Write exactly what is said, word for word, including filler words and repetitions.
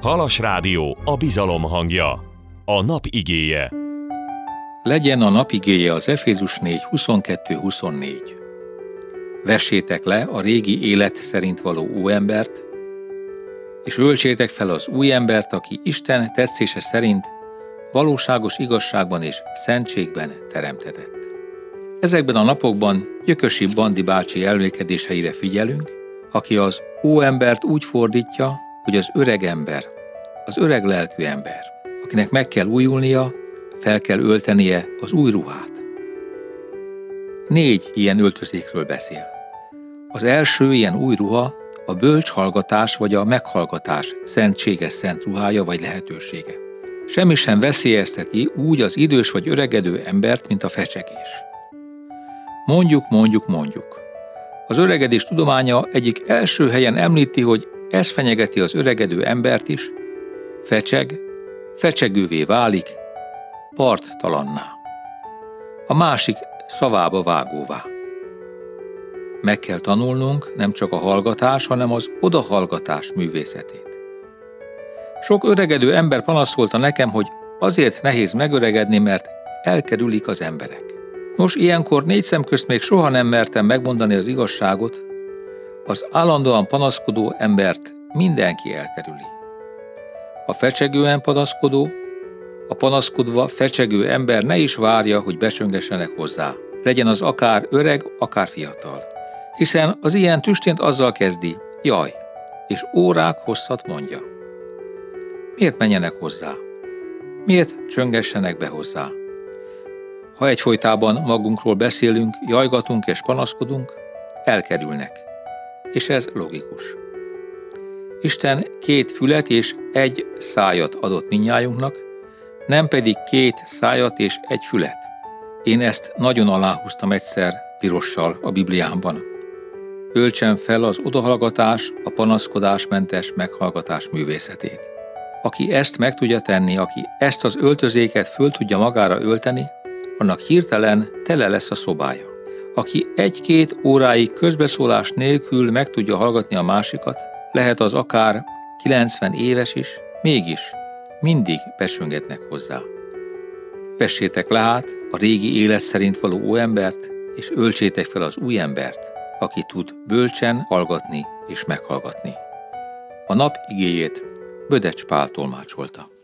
Halas Rádió, a bizalom hangja. A nap igéje. Legyen a nap igéje az Efézus négy huszonkettő huszonnégy. Vessétek le a régi élet szerint való óembert, és öltsétek fel az új embert, aki Isten tetszése szerint valóságos igazságban és szentségben teremtetett. Ezekben a napokban Gyökösi Bandi bácsi elmélkedéseire figyelünk, aki az óembert úgy fordítja, hogy az öreg ember, az öreg lelkű ember, akinek meg kell újulnia, fel kell öltenie az új ruhát. Négy ilyen öltözékről beszél. Az első ilyen új ruha a bölcs hallgatás vagy a meghallgatás szentséges szent ruhája vagy lehetősége. Semmi sem veszélyezteti úgy az idős vagy öregedő embert, mint a fecsegés. Mondjuk, mondjuk, mondjuk. Az öregedés tudománya egyik első helyen említi, hogy ez fenyegeti az öregedő embert is, fecseg, fecsegővé válik, parttalanná. A másik szavába vágóvá. Meg kell tanulnunk nem csak a hallgatás, hanem az odahallgatás művészetét. Sok öregedő ember panaszolta nekem, hogy azért nehéz megöregedni, mert elkerülik az emberek. Nos, ilyenkor négy szem közt még soha nem mertem megmondani az igazságot, az állandóan panaszkodó embert mindenki elkerüli. A fecsegően panaszkodó, a panaszkodva fecsegő ember ne is várja, hogy becsöngessenek hozzá. Legyen az akár öreg, akár fiatal. Hiszen az ilyen tüstént azzal kezdi, jaj, és órák hosszat mondja. Miért menjenek hozzá? Miért csöngessenek be hozzá? Ha egyfolytában magunkról beszélünk, jajgatunk és panaszkodunk, elkerülnek. És ez logikus. Isten két fület és egy szájat adott mindnyájunknak, nem pedig két szájat és egy fület. Én ezt nagyon aláhúztam egyszer pirossal a Bibliámban. Öltsem fel az odahallgatás, a panaszkodásmentes meghallgatás művészetét. Aki ezt meg tudja tenni, aki ezt az öltözéket föl tudja magára ölteni, annak hirtelen tele lesz a szobája. Aki egy-két óráig közbeszólás nélkül meg tudja hallgatni a másikat, lehet az akár kilencven éves is, mégis mindig becsöngetnek hozzá. Vessétek le hát a régi élet szerint való óembert, és öltsétek fel az új embert, aki tud bölcsen hallgatni és meghallgatni. A nap igéjét Bödecs Pál tolmácsolta.